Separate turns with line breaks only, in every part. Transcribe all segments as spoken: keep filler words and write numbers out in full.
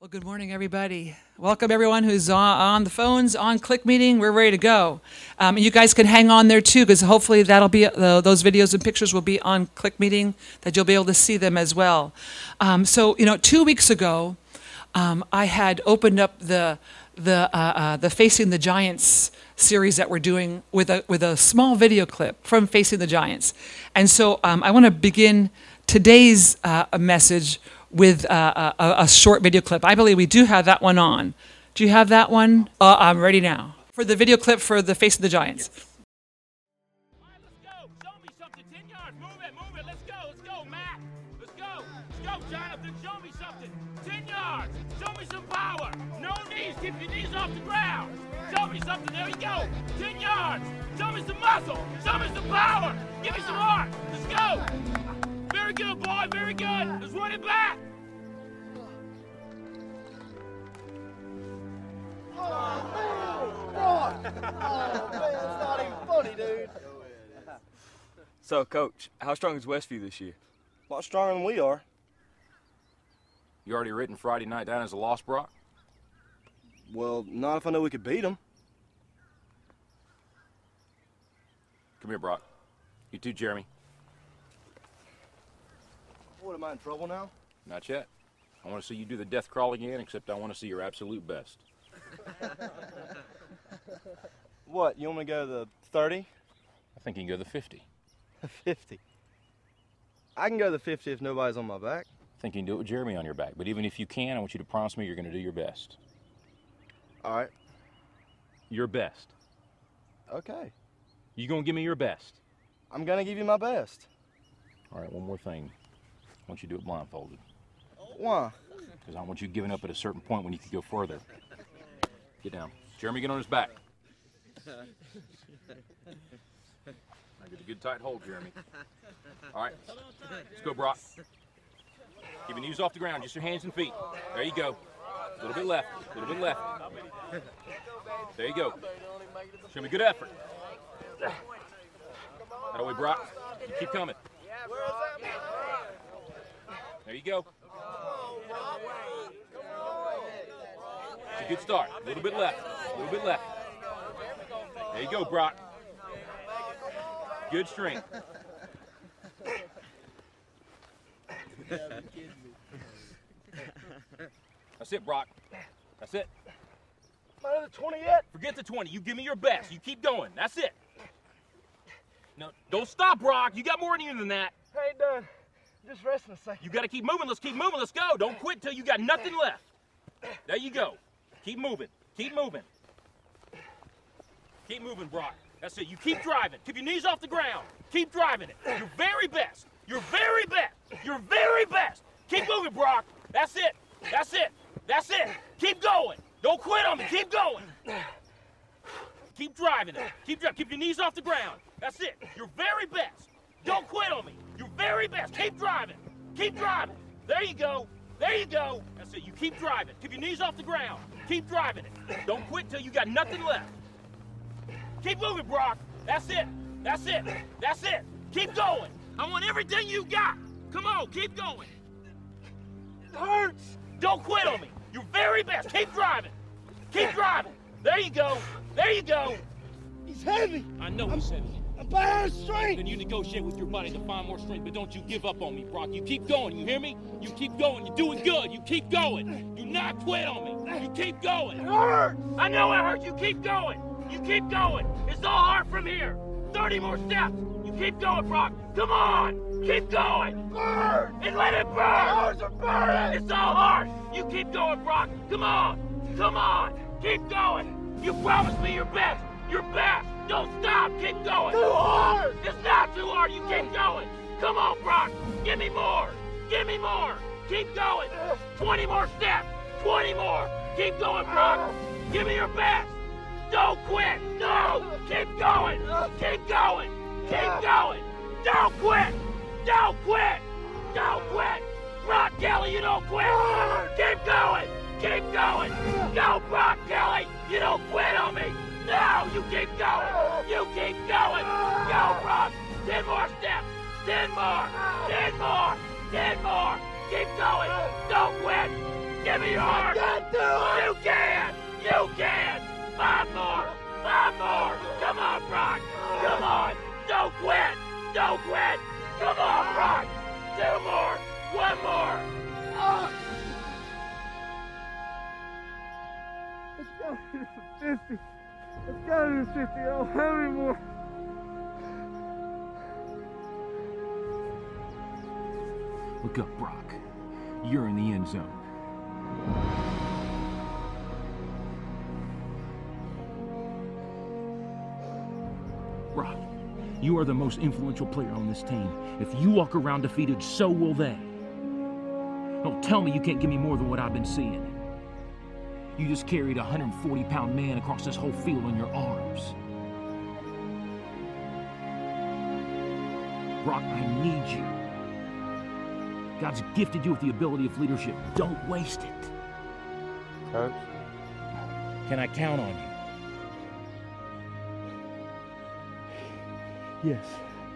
Well, good morning, everybody. Welcome, everyone who's on, on the phones, on Click Meeting. We're ready to go. Um, and you guys can hang on there, too, because hopefully that'll be uh, those videos and pictures will be on Click Meeting, that you'll be able to see them as well. Um, so, you know, two weeks ago, um, I had opened up the the uh, uh, the Facing the Giants series that we're doing with a with a small video clip from Facing the Giants. And so um, I want to begin today's uh, message with uh, a, a short video clip. I believe we do have that one on. Do you have that one? Uh, I'm ready now. For the video clip for the Face of the Giants.
All right, let's go. Show me something. ten yards. Move it, move it. Let's go. Let's go, Matt. Let's go. Let's go, Jonathan. Show me something. ten yards. Show me some power. No knees. Keep your knees off the ground. Show me something. There you go. ten yards. Show me some muscle. Show me some power. Give me some heart. Let's go. Very good, boy. Very good. Let's run it back.
Oh, man. Oh, man, it's not even funny, dude.
So, Coach, how strong is Westview this year?
A lot stronger than we are.
You already written Friday night down as a loss, Brock?
Well, not if I know we could beat them.
Come here, Brock. You too, Jeremy.
What, am I in trouble now?
Not yet. I want to see you do the death crawl again, except I want to see your absolute best.
What, you want me to go to the thirty?
I think you can go the fifty.
fifty. I can go to the fifty if nobody's on my back.
I think you can do it with Jeremy on your back. But even if you can, I want you to promise me you're going to do your best.
All right.
Your best.
Okay.
You going to give me your best?
I'm going to give you my best.
All right, one more thing. I want you to do it blindfolded.
Why?
Because I want you giving up at a certain point when you can go further. Get down. Jeremy, get on his back. Now get a good tight hold, Jeremy. All right. Let's go, Brock. Keep your knees off the ground, just your hands and feet. There you go. A little bit left, a little bit left. There you go. Show me good effort. That way, Brock. You keep coming. There you go. It's a good start. A little bit left. A little bit left. There you go, Brock. Good strength. That's it, Brock. That's it.
Not at the twenty yet?
Forget the twenty. You give me your best. You keep going. That's it. No, don't stop, Brock. You got more in you than that.
I ain't done. Just resting a second.
You got to keep moving. Let's keep moving. Let's go. Don't quit till you got nothing left. There you go. Keep moving. Keep moving. Keep moving, Brock. That's it. You keep driving. Keep your knees off the ground. Keep driving it. Your very best. Your very best. Your very best. Keep moving, Brock. That's it. That's it. That's it. Keep going. Don't quit on me. Keep going. Keep driving it. Keep driving. Keep your knees off the ground. That's it. Your very best. Don't quit on me. Your very best. Keep driving. Keep driving. There you go. There you go. That's it. You keep driving. Keep your knees off the ground. Keep driving it. Don't quit till you got nothing left. Keep moving, Brock. That's it. That's it. That's it. Keep going. I want everything you got. Come on. Keep going.
It hurts.
Don't quit on me. Your very best. Keep driving. Keep driving. There you go. There you go.
He's heavy.
I know he's heavy.
I'm bad strength.
Then you negotiate with your body to find more strength, but don't you give up on me, Brock. You keep going, you hear me? You keep going, you're doing good, you keep going. Do not quit on me, you keep going.
It hurts.
I know it hurts, you keep going. You keep going. It's all hard from here. thirty more steps. You keep going, Brock. Come on, keep going.
Burn.
And let it
My
burn.
arms are burning.
It's all hard. You keep going, Brock. Come on, come on, keep going. You promised me your best, your best. Don't stop, keep going.
Too hard.
It's not too hard, you keep going. Come on, Brock, give me more. Give me more. Keep going. twenty more steps. twenty more. Keep going, Brock. Give me your best. Don't quit. No. Keep going. Keep going. Keep going. Don't quit. Don't quit. Don't quit. Brock Kelly, you don't quit. Keep going. Keep going. Go, Brock Kelly. You don't quit on me. No, you keep going. You keep going. Go, Brock. Ten more steps. Ten more. Ten more. Ten more. Keep going. Don't quit. Give me
yards!
Get to it!
You can! You can! Five more! Five more! Come on, Brock! Come on! Don't quit! Don't quit! Come on, Brock! Two more! One more!
Ah!
Let's go to the fifty. Let's go to the fifty. I don't have any more.
Look up, Brock. You're in the end zone. Brock, you are the most influential player on this team. If you walk around defeated, so will they. Don't tell me you can't give me more than what I've been seeing. You just carried a one hundred forty pound man across this whole field on your arms. Brock, I need you. God's gifted you with the ability of leadership. Don't waste it.
Coach?
Can I count on you?
Yes.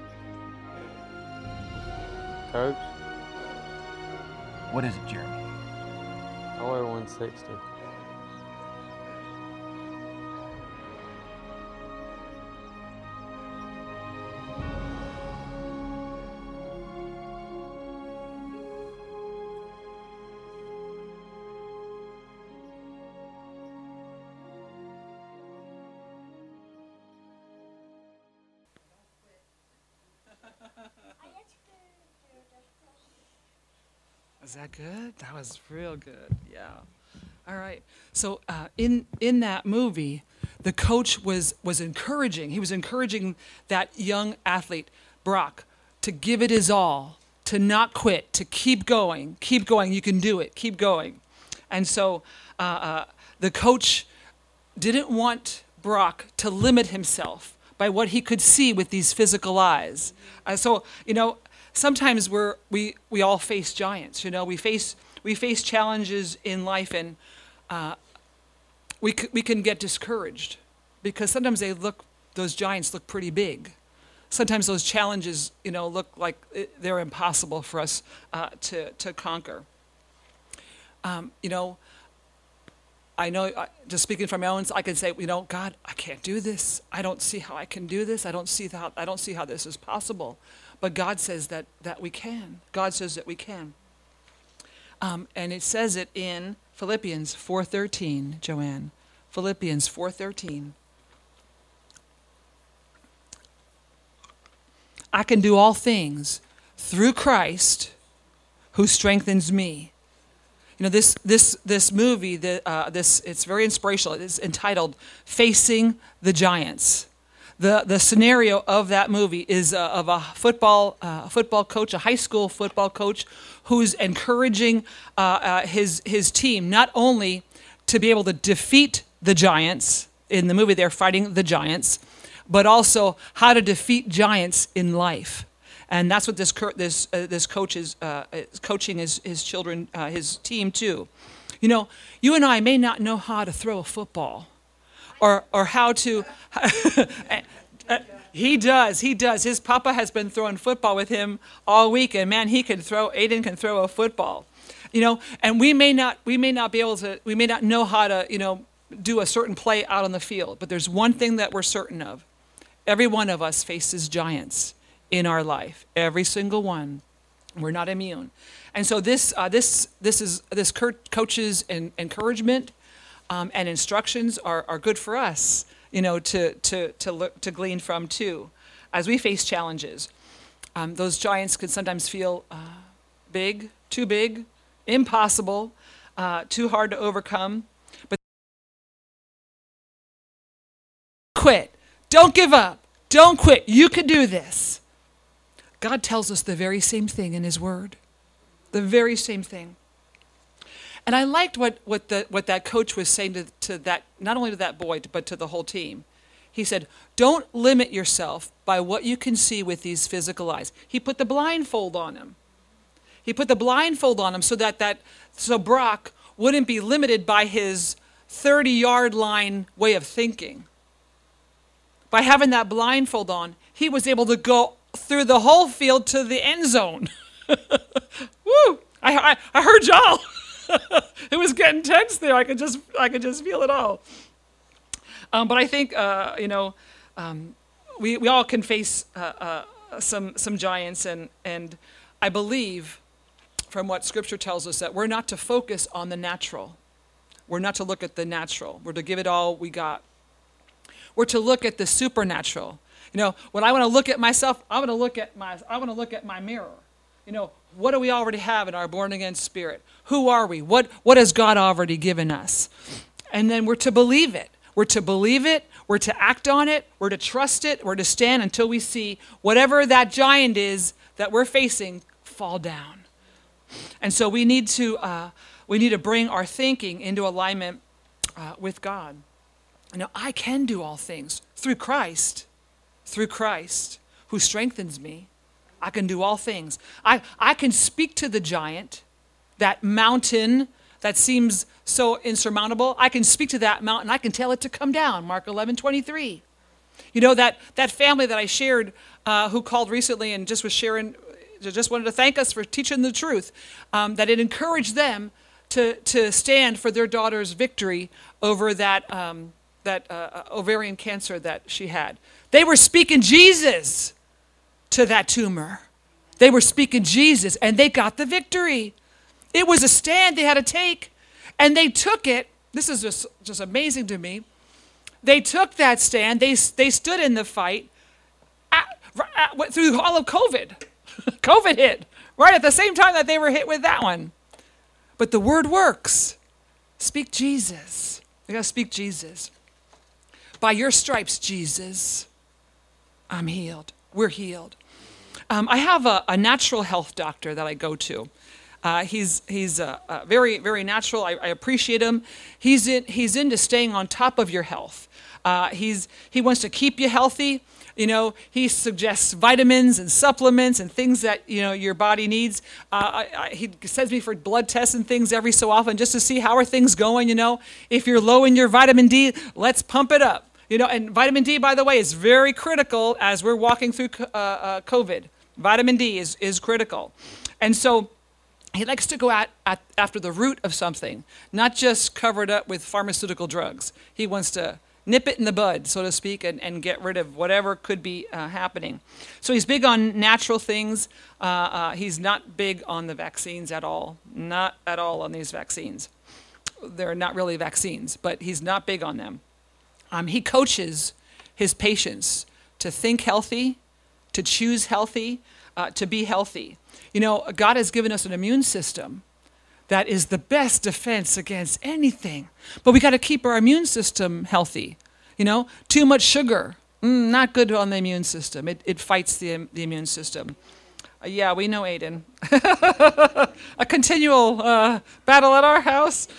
Coach?
What is it, Jeremy?
I weigh one sixty.
Was that good? That was real good. Yeah. All right. So uh, in in that movie, the coach was was encouraging. He was encouraging that young athlete, Brock, to give it his all, to not quit, to keep going, keep going. You can do it. Keep going. And so uh, uh, the coach didn't want Brock to limit himself by what he could see with these physical eyes. Uh, so you know. Sometimes we're we we all face giants, you know. We face we face challenges in life, and uh, we c- we can get discouraged because sometimes they look those giants look pretty big. Sometimes those challenges, you know, look like it, they're impossible for us uh, to to conquer. Um, you know, I know. Uh, just speaking from my own, I can say, you know, God, I can't do this. I don't see how I can do this. I don't see how I don't see how this is possible. But God says that, that we can. God says that we can. Um, and it says it in Philippians four thirteen, Joanne. Philippians four thirteen. I can do all things through Christ who strengthens me. You know, this this this movie, the, uh, this it's very inspirational. It's entitled Facing the Giants. The the scenario of that movie is uh, of a football uh, football coach, a high school football coach, who's encouraging uh, uh, his his team not only to be able to defeat the giants in the movie. They're fighting the giants, but also how to defeat giants in life. And that's what this this uh, this coach is uh, coaching his his children, uh, his team too. You know, you and I may not know how to throw a football. Or, or how to, he does, he does. His papa has been throwing football with him all week, and man, he can throw, Aiden can throw a football, you know, and we may not, we may not be able to, we may not know how to, you know, do a certain play out on the field, but there's one thing that we're certain of. Every one of us faces giants in our life, every single one. We're not immune. And so this, uh, this, this is, this coach's en- encouragement Um, and instructions are, are good for us, you know, to to to look, to glean from too, as we face challenges. Um, those giants can sometimes feel uh, big, too big, impossible, uh, too hard to overcome. But quit. Don't give up. Don't quit. You can do this. God tells us the very same thing in His Word. The very same thing. And I liked what, what, the, what that coach was saying to, to that, not only to that boy, but to the whole team. He said, don't limit yourself by what you can see with these physical eyes. He put the blindfold on him. He put the blindfold on him so that, that so Brock wouldn't be limited by his thirty-yard line way of thinking. By having that blindfold on, he was able to go through the whole field to the end zone. Woo! I, I, I heard y'all. It was getting tense there. I could just, I could just feel it all. Um, but I think, uh, you know, um, we we all can face uh, uh, some some giants, and and I believe, from what Scripture tells us, that we're not to focus on the natural. We're not to look at the natural. We're to give it all we got. We're to look at the supernatural. You know, when I want to look at myself, I want to look at my, I want to look at my mirror. You know, what do we already have in our born again spirit? Who are we? What what has God already given us? And then we're to believe it. We're to believe it. We're to act on it. We're to trust it. We're to stand until we see whatever that giant is that we're facing fall down. And so we need to uh, we need to bring our thinking into alignment uh, with God. You know, I can do all things through Christ, through Christ who strengthens me. I can do all things. I, I can speak to the giant, that mountain that seems so insurmountable. I can speak to that mountain. I can tell it to come down, Mark eleven twenty-three. You know, that, that family that I shared uh, who called recently and just was sharing, just wanted to thank us for teaching the truth, um, that it encouraged them to, to stand for their daughter's victory over that, um, that uh, ovarian cancer that she had. They were speaking Jesus to that tumor. They were speaking Jesus, and they got the victory. It was a stand they had to take, and they took it. This is just, just amazing to me. They took that stand. They, they stood in the fight at, at, through all of COVID. COVID hit right at the same time that they were hit with that one. But the word works. Speak Jesus. You got to speak Jesus. By your stripes, Jesus, I'm healed. We're healed. Um, I have a, a natural health doctor that I go to. Uh, he's he's uh, uh, very very natural. I, I appreciate him. He's in he's into staying on top of your health. Uh, he's he wants to keep you healthy. You know, he suggests vitamins and supplements and things that you know your body needs. Uh, I, I, he sends me for blood tests and things every so often just to see how are things going. You know, if you're low in your vitamin D, let's pump it up. You know, and vitamin D, by the way, is very critical as we're walking through uh, uh, COVID. Vitamin D is, is critical. And so he likes to go at, at after the root of something, not just cover it up with pharmaceutical drugs. He wants to nip it in the bud, so to speak, and, and get rid of whatever could be uh, happening. So he's big on natural things. Uh, uh, he's not big on the vaccines at all. Not at all on these vaccines. They're not really vaccines, but he's not big on them. Um, he coaches his patients to think healthy, to choose healthy, uh, to be healthy. You know, God has given us an immune system that is the best defense against anything. But we got to keep our immune system healthy. You know, too much sugar, mm, not good on the immune system. It, it fights the, the immune system. Uh, yeah, we know Aiden. A continual uh, battle at our house.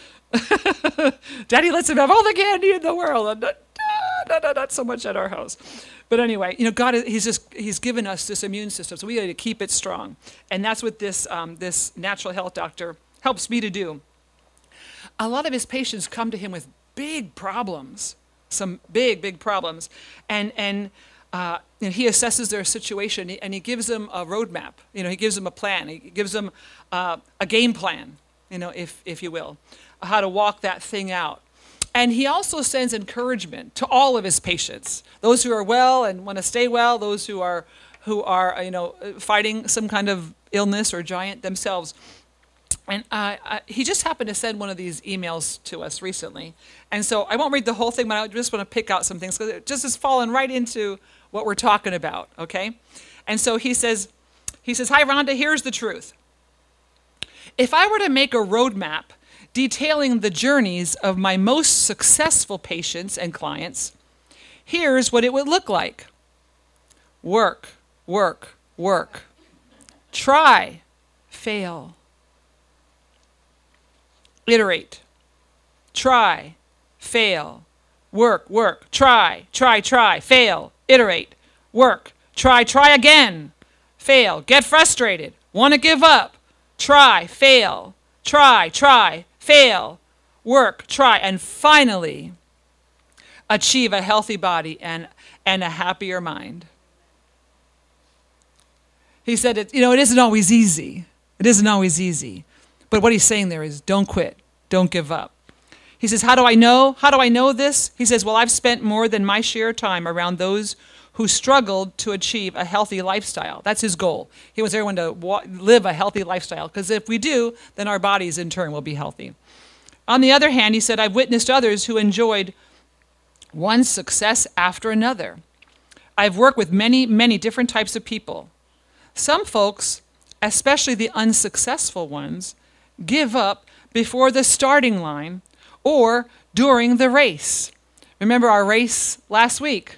Daddy lets him have all the candy in the world. Not, not, not, not so much at our house. But anyway, you know, God, he's just, he's given us this immune system, so we got to keep it strong. And that's what this, um, this natural health doctor helps me to do. A lot of his patients come to him with big problems, some big, big problems. And, and, uh, you know, he assesses their situation, and he gives them a roadmap. You know, he gives them a plan. He gives them uh, a game plan, you know, if, if you will, how to walk that thing out. And he also sends encouragement to all of his patients, those who are well and want to stay well, those who are, who are, you know, fighting some kind of illness or giant themselves. And uh, I, he just happened to send one of these emails to us recently. And so I won't read the whole thing, but I just want to pick out some things because it just is falling right into what we're talking about, okay? And so he says, he says, "Hi, Rhonda, here's the truth. If I were to make a roadmap detailing the journeys of my most successful patients and clients, here's what it would look like. Work, work, work. Try, fail. Iterate. Try, fail. Work, work. Try, try, try. Fail. Iterate. Work. Try, try again. Fail. Get frustrated. Want to give up. Try, fail. Try, try. Fail, work, try, and finally achieve a healthy body and, and a happier mind." He said, it, you know, it isn't always easy. It isn't always easy. But what he's saying there is don't quit. Don't give up. He says, how do I know? How do I know this? He says, well, I've spent more than my share of time around those who struggled to achieve a healthy lifestyle. That's his goal. He wants everyone to wa- live a healthy lifestyle, because if we do, then our bodies in turn will be healthy. On the other hand, he said, I've witnessed others who enjoyed one success after another. I've worked with many, many different types of people. Some folks, especially the unsuccessful ones, give up before the starting line or during the race. Remember our race last week?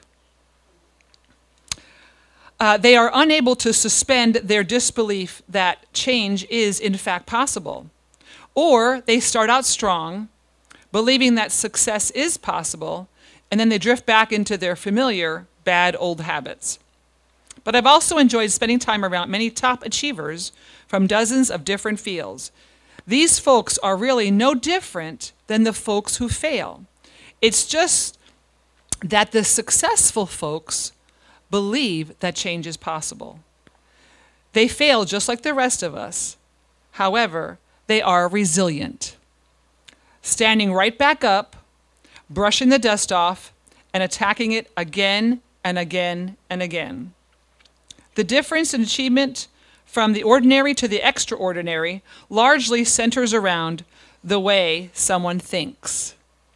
Uh, they are unable to suspend their disbelief that change is in fact possible. Or they start out strong, believing that success is possible, and then they drift back into their familiar bad old habits. But I've also enjoyed spending time around many top achievers from dozens of different fields. These folks are really no different than the folks who fail. It's just that the successful folks believe that change is possible. They fail just like the rest of us. However, they are resilient, standing right back up, brushing the dust off, and attacking it again and again and again. The difference in achievement from the ordinary to the extraordinary largely centers around the way someone thinks.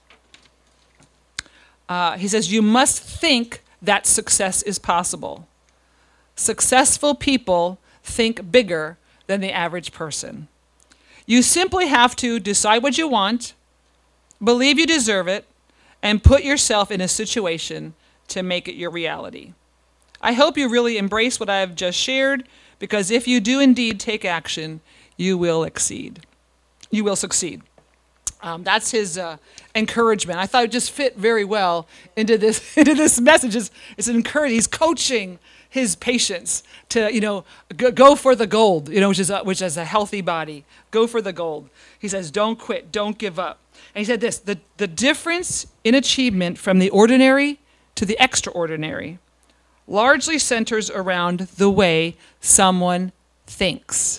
Uh, he says, you must think that success is possible. Successful people think bigger than the average person. You simply have to decide what you want, believe you deserve it, and put yourself in a situation to make it your reality. I hope you really embrace what I have just shared, because if you do indeed take action, you will exceed. You will succeed. Um, that's his uh, encouragement. I thought it just fit very well into this into this message. It's, it's an encouragement. He's coaching his patients to, you know, go, go for the gold, you know, which is a, which is a healthy body. Go for the gold. He says, don't quit, don't give up. And he said this: the the difference in achievement from the ordinary to the extraordinary largely centers around the way someone thinks.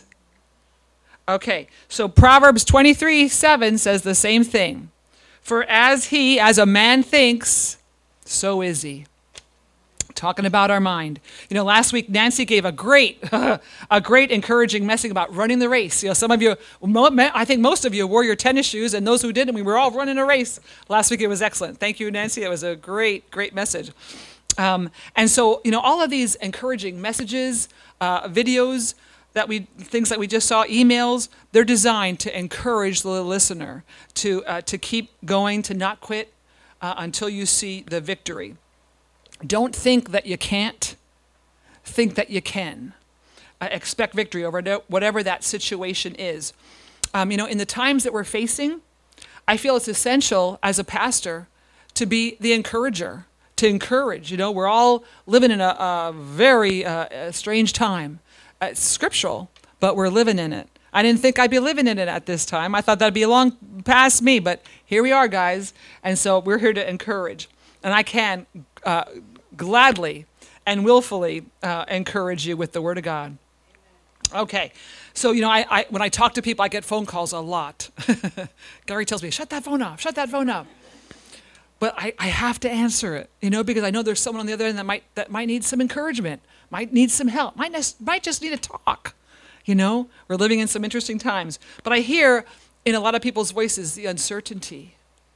Okay, so Proverbs twenty-three seven says the same thing. For as he, as a man thinks, so is he. Talking about our mind. You know, last week Nancy gave a great, a great encouraging message about running the race. You know, some of you, I think most of you wore your tennis shoes, and those who didn't, we were all running a race. Last week it was excellent. Thank you, Nancy. It was a great, great message. Um, and so, you know, all of these encouraging messages, uh, videos, that we things that we just saw, emails, they're designed to encourage the listener to uh, to keep going, to not quit uh, until you see the victory. Don't think that you can't. Think that you can. Uh, expect victory over whatever that situation is. Um, you know, in the times that we're facing, I feel it's essential as a pastor to be the encourager, to encourage. You know, we're all living in a, a very uh, a strange time. Uh, it's scriptural, but we're living in it. I didn't think I'd be living in it at this time. I thought that'd be long past me, but here we are, guys. And so we're here to encourage. And I can uh, gladly and willfully uh, encourage you with the Word of God. Okay. So, you know, I, I when I talk to people, I get phone calls a lot. Gary tells me, shut that phone off, shut that phone off. But I, I have to answer it, you know, because I know there's someone on the other end that might that might need some encouragement, might need some help, might nes- might just need a talk, you know. We're living in some interesting times. But I hear in a lot of people's voices the uncertainty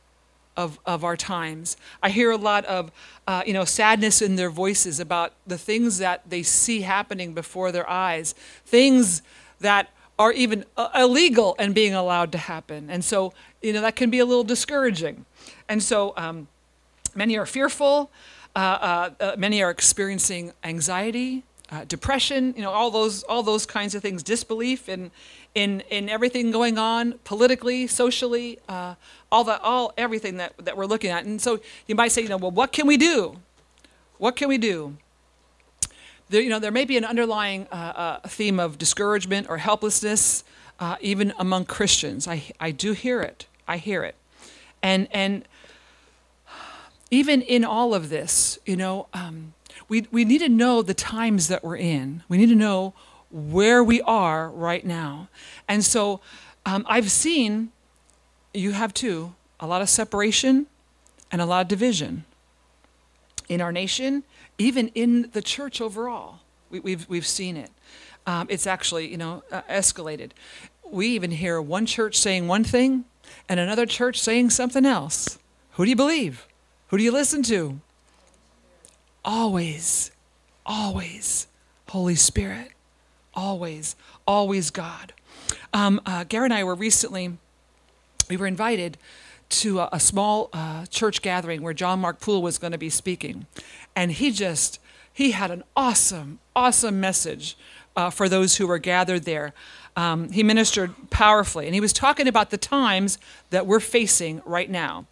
of of our times. I hear a lot of, uh, you know, sadness in their voices about the things that they see happening before their eyes, things that are even uh, illegal and being allowed to happen. And so, you know, that can be a little discouraging. And so um, many are fearful, uh, uh, uh, many are experiencing anxiety, uh, depression, you know, all those all those kinds of things, disbelief in in in everything going on politically, socially, uh, all the all everything that, that we're looking at. And so you might say, you know, well, what can we do? What can we do? There, you know, there may be an underlying uh, uh, theme of discouragement or helplessness, uh, even among Christians. I I do hear it. I hear it. And and even in all of this, you know, um, we we need to know the times that we're in. We need to know where we are right now. And so Um, I've seen, you have too, a lot of separation and a lot of division in our nation, even in the church overall. We, we've we've seen it. Um, it's actually, you know, uh, escalated. We even hear one church saying one thing and another church saying something else. Who do you believe? Who do you listen to? Always, always Holy Spirit. Always, always God. Um, uh, Gary and I were recently, we were invited to a, a small uh, church gathering where John Mark Poole was going to be speaking. And he just, he had an awesome, awesome message uh, for those who were gathered there. Um, he ministered powerfully, and he was talking about the times that we're facing right now,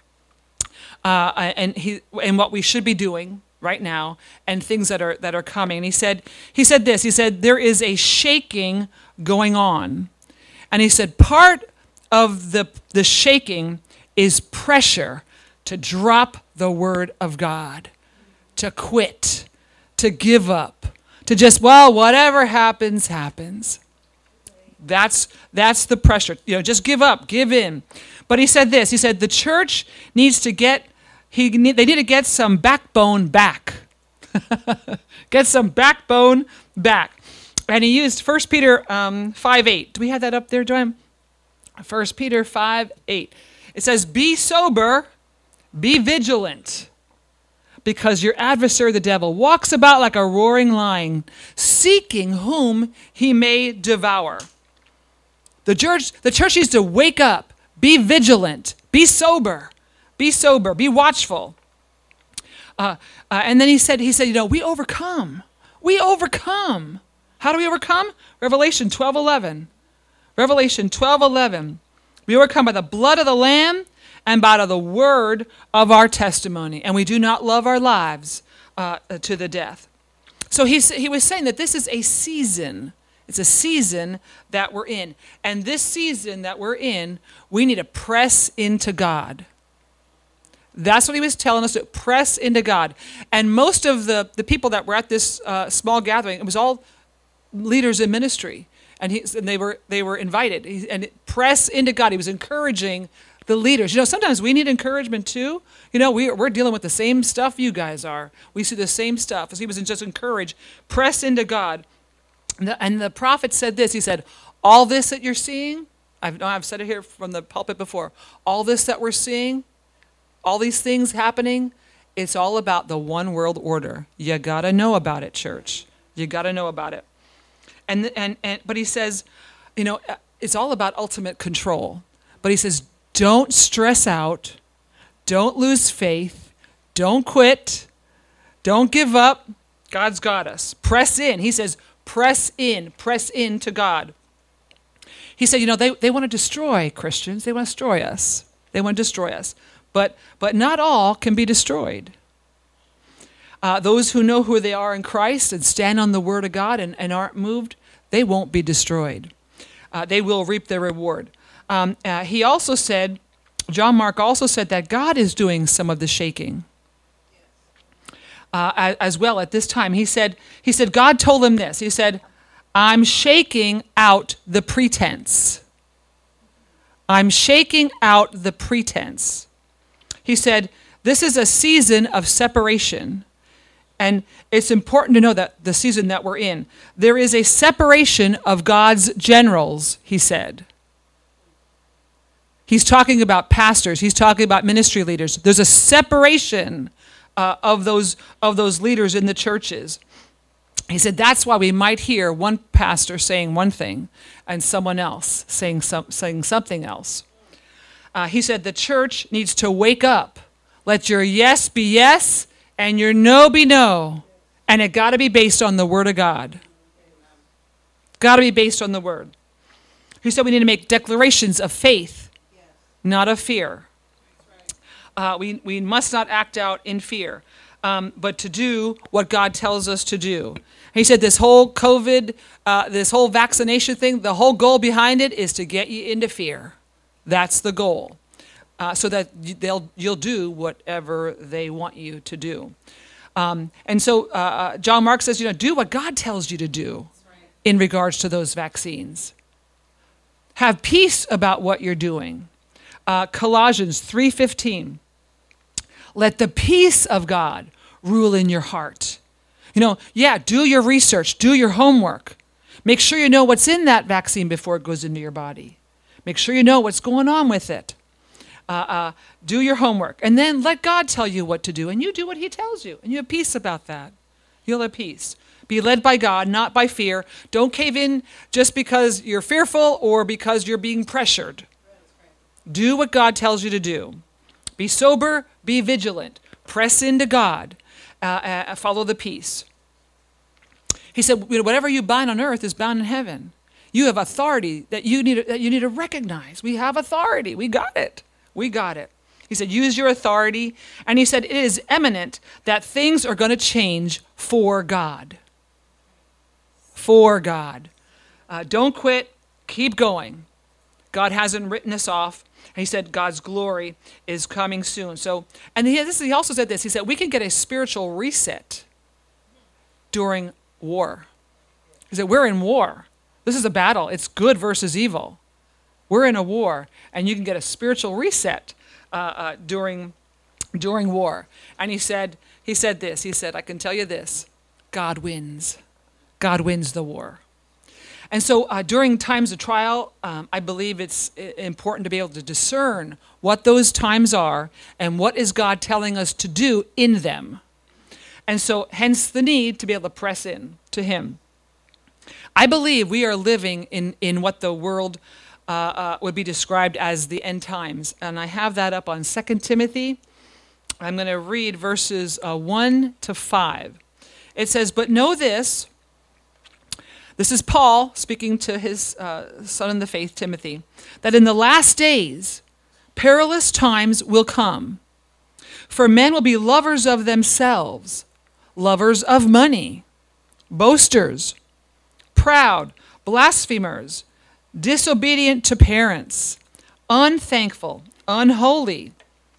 uh, and he and what we should be doing right now, and things that are that are coming. And he said he said this. He said there is a shaking going on, and he said part of the the shaking is pressure to drop the word of God, to quit, to give up, to just, well, whatever happens, happens. That's that's the pressure. You know, just give up, give in. But he said this. He said the church needs to get he need, they need to get some backbone back. Get some backbone back. And he used First Peter um, five eight. Do we have that up there, Joanne? First Peter five eight. It says, "Be sober, be vigilant, because your adversary, the devil, walks about like a roaring lion, seeking whom he may devour." The church, the church needs to wake up, be vigilant, be sober, be sober, be watchful. Uh, uh, and then he said, he said, you know, we overcome. We overcome. How do we overcome? Revelation twelve eleven. Revelation twelve eleven. We overcome by the blood of the Lamb and by the word of our testimony. And we do not love our lives uh, to the death. So he, he was saying that this is a season. It's a season that we're in. And this season that we're in, we need to press into God. That's what he was telling us, to press into God. And most of the, the people that were at this uh, small gathering, it was all leaders in ministry. And, he, and they were they were invited. He, and press into God. He was encouraging the leaders. You know, sometimes we need encouragement too. You know, we, we're dealing with the same stuff you guys are. We see the same stuff. As he was just encouraged, press into God. And the, and the prophet said this. He said, all this that you're seeing, I've, I've said it here from the pulpit before, all this that we're seeing, all these things happening, it's all about the one world order. You got to know about it, church. You got to know about it. And, and, and, but he says, you know, it's all about ultimate control. But he says, don't stress out. Don't lose faith. Don't quit. Don't give up. God's got us. Press in. He says, press in. Press in to God. He said, you know, they, they want to destroy Christians. They want to destroy us. They want to destroy us. But, but not all can be destroyed. Uh, those who know who they are in Christ and stand on the word of God and, and aren't moved, they won't be destroyed. Uh, they will reap their reward. Um, uh, he also said, John Mark also said that God is doing some of the shaking uh, as, as well at this time. He said, he said, God told him this. He said, I'm shaking out the pretense. I'm shaking out the pretense. He said, this is a season of separation. And it's important to know that the season that we're in, there is a separation of God's generals, he said. He's talking about pastors. He's talking about ministry leaders. There's a separation uh, of those of those leaders in the churches. He said that's why we might hear one pastor saying one thing and someone else saying some, saying something else. Uh, he said the church needs to wake up. Let your yes be yes and your no be no. And it got to be based on the word of God. Got to be based on the word. He said we need to make declarations of faith, not of fear. Uh, we, we must not act out in fear, um, but to do what God tells us to do. He said this whole COVID, uh, this whole vaccination thing, the whole goal behind it is to get you into fear. That's the goal, uh, so that they'll you'll do whatever they want you to do. Um, and so uh, John Mark says, you know, do what God tells you to do in regards to those vaccines. Have peace about what you're doing. Uh, Colossians three fifteen. Let the peace of God rule in your heart. You know, yeah, do your research, do your homework. Make sure you know what's in that vaccine before it goes into your body. Make sure you know what's going on with it. Uh, uh, do your homework. And then let God tell you what to do. And you do what he tells you. And you have peace about that. You'll have peace. Be led by God, not by fear. Don't cave in just because you're fearful or because you're being pressured. Do what God tells you to do. Be sober, be vigilant. Press into God. Uh, uh, follow the peace. He said, you know, whatever you bind on earth is bound in heaven. You have authority that you need, that you need to recognize. We have authority. We got it. We got it. He said, use your authority. And he said, it is eminent that things are going to change for God. For God. Uh, don't quit. Keep going. God hasn't written us off. And he said, God's glory is coming soon. So, and he, this, he also said this. He said, we can get a spiritual reset during war. He said, we're in war. This is a battle. It's good versus evil. We're in a war, and you can get a spiritual reset uh, uh, during during war. And he said, he said this. He said, I can tell you this: God wins. God wins the war. And so, uh, during times of trial, um, I believe it's important to be able to discern what those times are and what is God telling us to do in them. And so, hence the need to be able to press in to Him. I believe we are living in, in what the world uh, uh, would be described as the end times. And I have that up on Second Timothy. I'm going to read verses uh, one to five. It says, but know this. This is Paul speaking to his uh, son in the faith, Timothy, that in the last days, perilous times will come. For men will be lovers of themselves, lovers of money, boasters, proud, blasphemers, disobedient to parents, unthankful, unholy,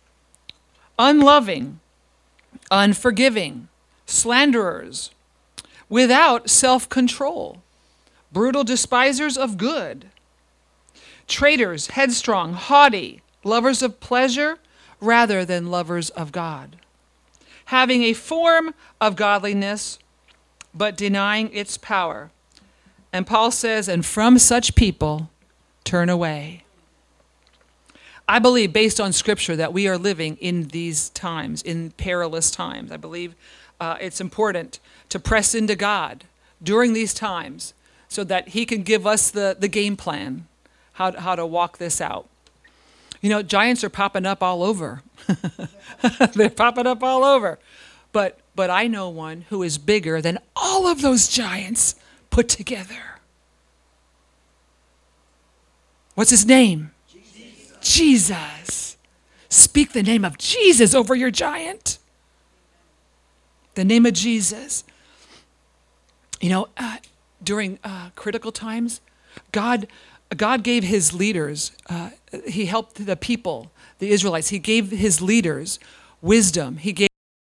unloving, unforgiving, slanderers, without self-control, brutal despisers of good, traitors, headstrong, haughty, lovers of pleasure rather than lovers of God, having a form of godliness but denying its power. And Paul says, and from such people, turn away. I believe, based on Scripture, that we are living in these times, in perilous times. I believe uh, it's important to press into God during these times so that He can give us the, the game plan, how to, how to walk this out. You know, giants are popping up all over. They're popping up all over. But, but I know one who is bigger than all of those giants put together. What's his name? Jesus. Jesus. Speak the name of Jesus over your giant. The name of Jesus. You know, uh, during uh, critical times, God, God gave his leaders, uh, he helped the people, the Israelites. He gave his leaders wisdom. He gave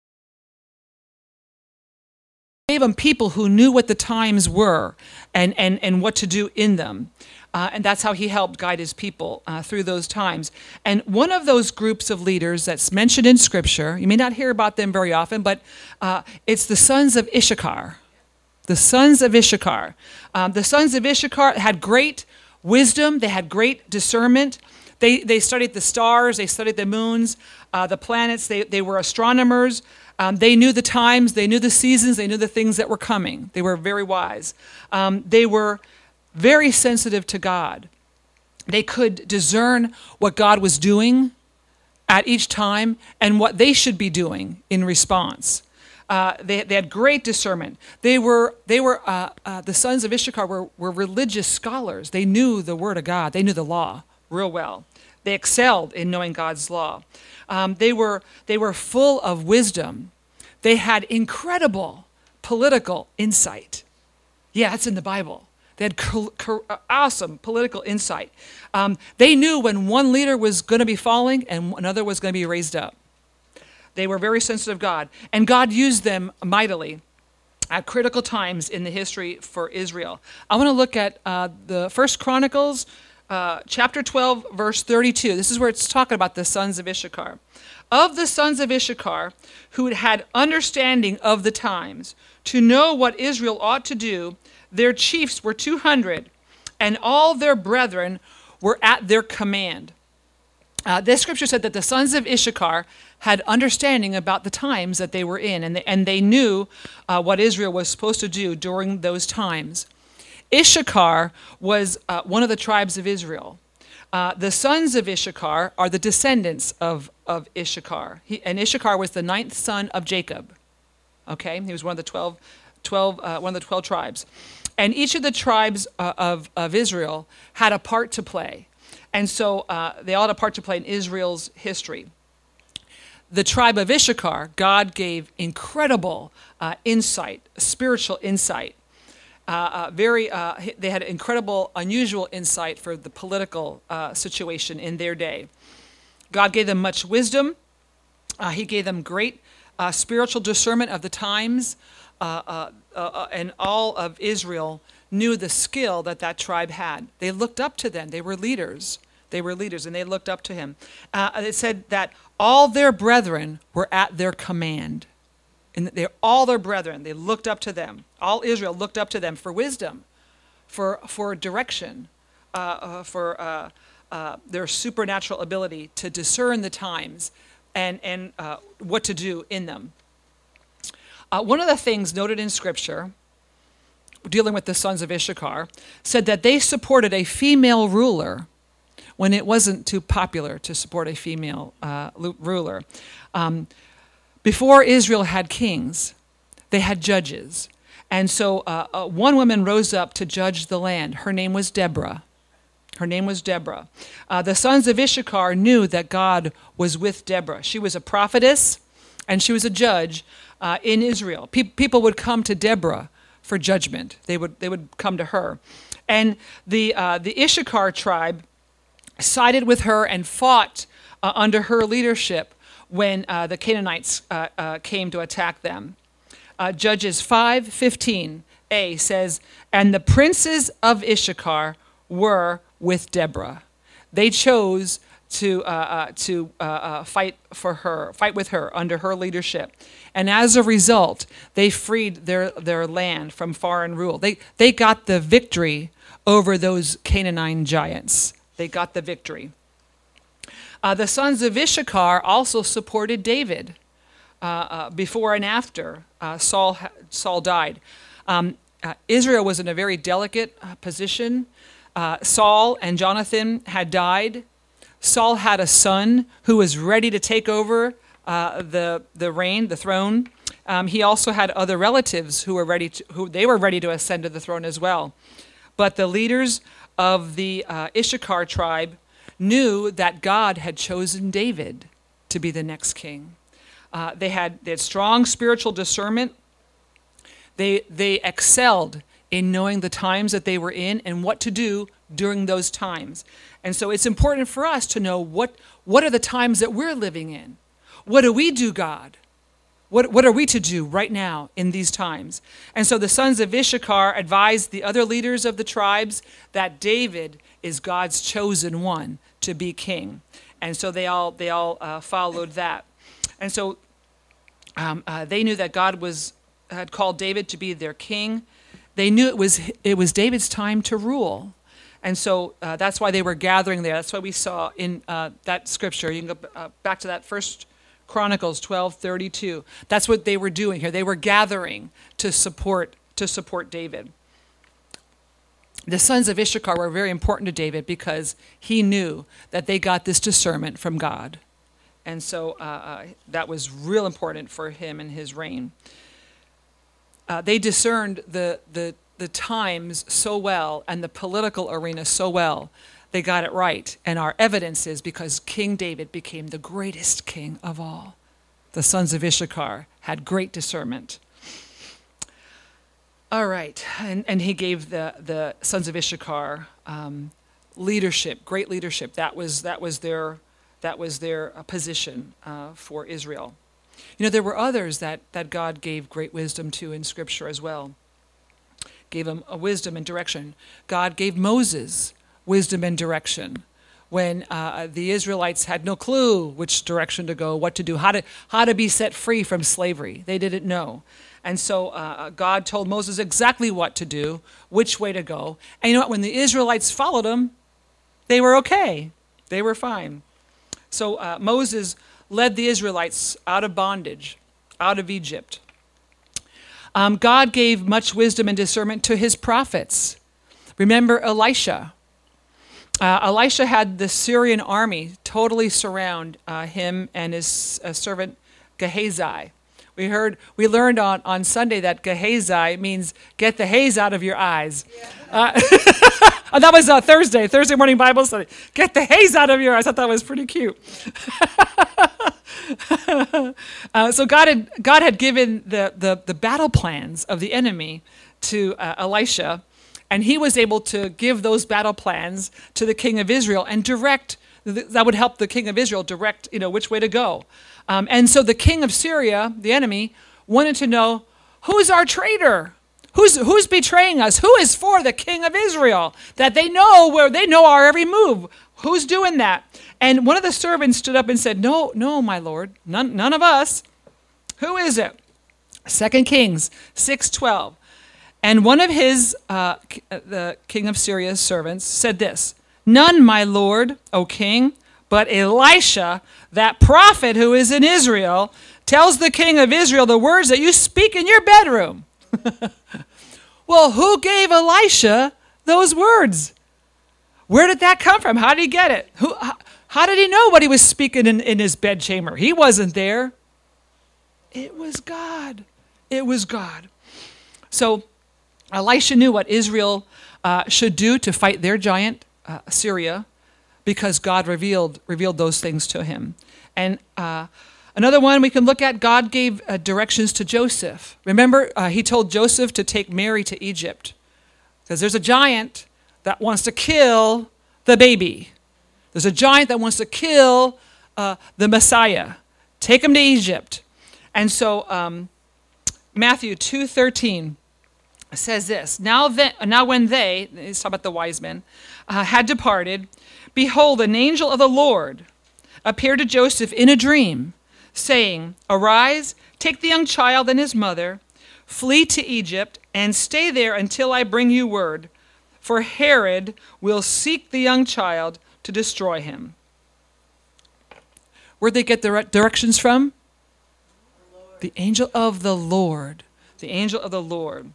gave them people who knew what the times were and, and, and what to do in them. Uh, and that's how he helped guide his people uh, through those times. And one of those groups of leaders that's mentioned in Scripture, you may not hear about them very often, but uh, it's the sons of Issachar. The sons of Issachar. Um, the sons of Issachar had great wisdom. They had great discernment. They, they studied the stars. They studied the moons, uh, the planets. They, they were astronomers. Um, they knew the times, they knew the seasons, they knew the things that were coming. They were very wise. Um, they were very sensitive to God. They could discern what God was doing at each time and what they should be doing in response. Uh, they, they had great discernment. They were, they were uh, uh, the sons of Issachar were, were religious scholars. They knew the Word of God. They knew the law real well. They excelled in knowing God's law. Um, they were they were full of wisdom. They had incredible political insight. Yeah, it's in the Bible. They had co- co- awesome political insight. Um, they knew when one leader was going to be falling and another was going to be raised up. They were very sensitive to God. And God used them mightily at critical times in the history for Israel. I want to look at uh, the First Chronicles uh, chapter twelve, verse thirty-two. This is where it's talking about the sons of Issachar. Of the sons of Issachar, who had understanding of the times, to know what Israel ought to do, their chiefs were two hundred, and all their brethren were at their command. Uh, this scripture said that the sons of Issachar had understanding about the times that they were in, and they, and they knew uh, what Israel was supposed to do during those times. Issachar was uh, one of the tribes of Israel. Uh, the sons of Issachar are the descendants of, of Issachar. He, and Issachar was the ninth son of Jacob. Okay, he was one of the twelve, twelve, uh, one of the twelve tribes. And each of the tribes uh, of, of Israel had a part to play. And so uh, they all had a part to play in Israel's history. The tribe of Issachar, God gave incredible uh, insight, spiritual insight. Uh, uh, very, uh, they had incredible, unusual insight for the political uh, situation in their day. God gave them much wisdom. Uh, he gave them great uh, spiritual discernment of the times. Uh, uh, uh, and all of Israel knew the skill that that tribe had. They looked up to them. They were leaders. They were leaders, and they looked up to him. Uh, it said that all their brethren were at their command. And they, all their brethren, they looked up to them. All Israel looked up to them for wisdom, for for direction, uh, uh, for uh, uh, their supernatural ability to discern the times and, and uh, what to do in them. Uh, one of the things noted in Scripture, dealing with the sons of Issachar, said that they supported a female ruler when it wasn't too popular to support a female uh, ruler. Um, before Israel had kings, they had judges. And so uh, uh, one woman rose up to judge the land. Her name was Deborah. Her name was Deborah. Uh, the sons of Issachar knew that God was with Deborah. She was a prophetess, and she was a judge uh, in Israel. Pe- people would come to Deborah for judgment. They would they would come to her. And the uh, the Issachar tribe sided with her and fought uh, under her leadership when uh, the Canaanites uh, uh, came to attack them. Uh, Judges five fifteen a says, "And the princes of Issachar were with Deborah." They chose to uh, uh, to uh, uh, fight for her, fight with her under her leadership, and as a result, they freed their their land from foreign rule. They they got the victory over those Canaanite giants. They got the victory. Uh, the sons of Issachar also supported David uh, uh, before and after uh, Saul Saul died. Um, uh, Israel was in a very delicate uh, position. Uh, Saul and Jonathan had died. Saul had a son who was ready to take over uh, the the reign, the throne. Um, he also had other relatives who were ready to, who they were ready to ascend to the throne as well. But the leaders of the uh, Issachar tribe knew that God had chosen David to be the next king. Uh, they had they had strong spiritual discernment. They they excelled in knowing the times that they were in and what to do during those times. And so it's important for us to know what, what are the times that we're living in? What do we do, God? What, what are we to do right now in these times? And so the sons of Issachar advised the other leaders of the tribes that David is God's chosen one to be king. And so they all, they all uh, followed that. And so um, uh, they knew that God was had called David to be their king. They knew it was it was David's time to rule. And so uh, that's why they were gathering there. That's why we saw in uh, that scripture. You can go uh, back to that first Chronicles twelve thirty-two. That's what they were doing here. They were gathering to support to support David. The sons of Issachar were very important to David because he knew that they got this discernment from God. And so uh, uh, that was real important for him in his reign. Uh, they discerned the the the times so well and the political arena so well. They got it right. And our evidence is because King David became the greatest king of all. The sons of Issachar had great discernment. All right. And, and he gave the, the sons of Issachar um, leadership, great leadership. That was that was their that was their uh, position uh, for Israel. You know, there were others that, that God gave great wisdom to in Scripture as well. Gave him a wisdom and direction. God gave Moses wisdom and direction when uh, the Israelites had no clue which direction to go, what to do, how to, how to be set free from slavery. They didn't know. And so uh, God told Moses exactly what to do, which way to go. And you know what? When the Israelites followed him, they were okay. They were fine. So uh, Moses led the Israelites out of bondage, out of Egypt. Um, God gave much wisdom and discernment to his prophets. Remember Elisha. Uh, Elisha had the Syrian army totally surround uh, him and his uh, servant Gehazi. We heard, we learned on, on Sunday that Gehazi means get the haze out of your eyes. Yeah. Uh, oh, that was uh, Thursday, Thursday morning Bible study. Get the haze out of your eyes. I thought that was pretty cute. uh, so God had God had given the, the, the battle plans of the enemy to uh, Elisha, and he was able to give those battle plans to the king of Israel and direct. That would help the king of Israel direct, you know, which way to go. Um, and so the king of Syria, the enemy, wanted to know, who's our traitor? Who's who's betraying us? Who is for the king of Israel? That they know where they know our every move. Who's doing that? And one of the servants stood up and said, no, no, my lord, none, none of us. Who is it? Second Kings six twelve. And one of his, uh, the king of Syria's servants, said this, none, my lord, O king, but Elisha, that prophet who is in Israel, tells the king of Israel the words that you speak in your bedroom. Well, who gave Elisha those words? Where did that come from? How did he get it? Who, how, how did he know what he was speaking in, in his bedchamber? He wasn't there. It was God. It was God. So Elisha knew what Israel uh, should do to fight their giant, uh, Syria, because God revealed revealed those things to him. And uh, another one we can look at, God gave uh, directions to Joseph. Remember, uh, he told Joseph to take Mary to Egypt because there's a giant that wants to kill the baby. There's a giant that wants to kill uh, the Messiah. Take him to Egypt. And so um, Matthew two thirteen says this, Now, then, now when they, he's talking about the wise men, uh, had departed, behold, an angel of the Lord appeared to Joseph in a dream, saying, Arise, take the young child and his mother, flee to Egypt, and stay there until I bring you word, for Herod will seek the young child to destroy him. Where'd they get the directions from? The, the angel of the Lord. The angel of the Lord.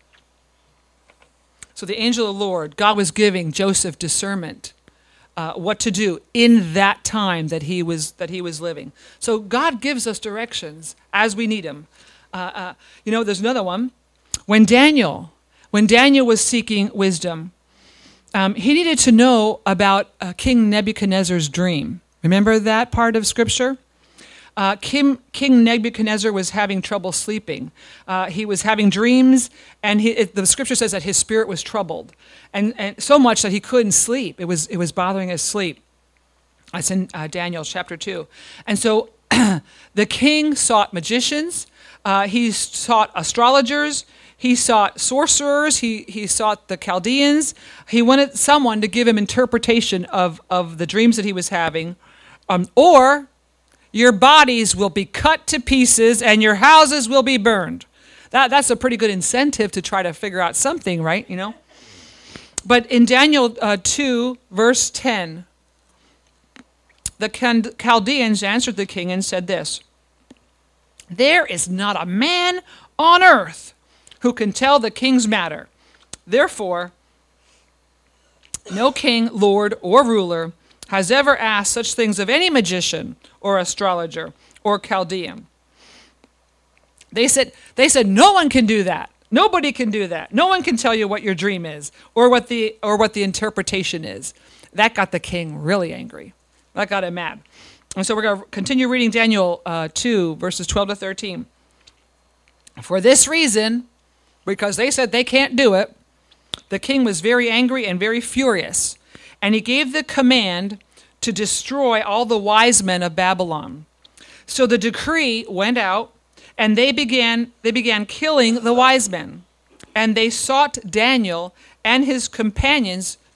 So the angel of the Lord, God was giving Joseph discernment, uh, what to do in that time that he was that he was living. So God gives us directions as we need them. Uh, uh, you know, there's another one. When Daniel, when Daniel was seeking wisdom, um, he needed to know about uh, King Nebuchadnezzar's dream. Remember that part of Scripture? Uh, King, King Nebuchadnezzar was having trouble sleeping. Uh, he was having dreams, and he, it, the Scripture says that his spirit was troubled, and, and so much that he couldn't sleep. It was it was bothering his sleep. That's in uh, Daniel chapter two. And so the king sought magicians. Uh, he sought astrologers. He sought sorcerers. He he sought the Chaldeans. He wanted someone to give him interpretation of, of the dreams that he was having, um, or your bodies will be cut to pieces and your houses will be burned. That, that's a pretty good incentive to try to figure out something, right? You know. But in Daniel uh, two, verse ten, the Chaldeans answered the king and said this, There is not a man on earth who can tell the king's matter. Therefore, no king, lord, or ruler has ever asked such things of any magician or astrologer or Chaldean. They said, they said, no one can do that. Nobody can do that. No one can tell you what your dream is or what the or what the interpretation is. That got the king really angry. That got him mad. And so we're going to continue reading Daniel uh, two, verses twelve to thirteen. For this reason, because they said they can't do it, the king was very angry and very furious. And he gave the command to destroy all the wise men of Babylon. So the decree went out, and they began they began killing the wise men. And they sought Daniel and his companions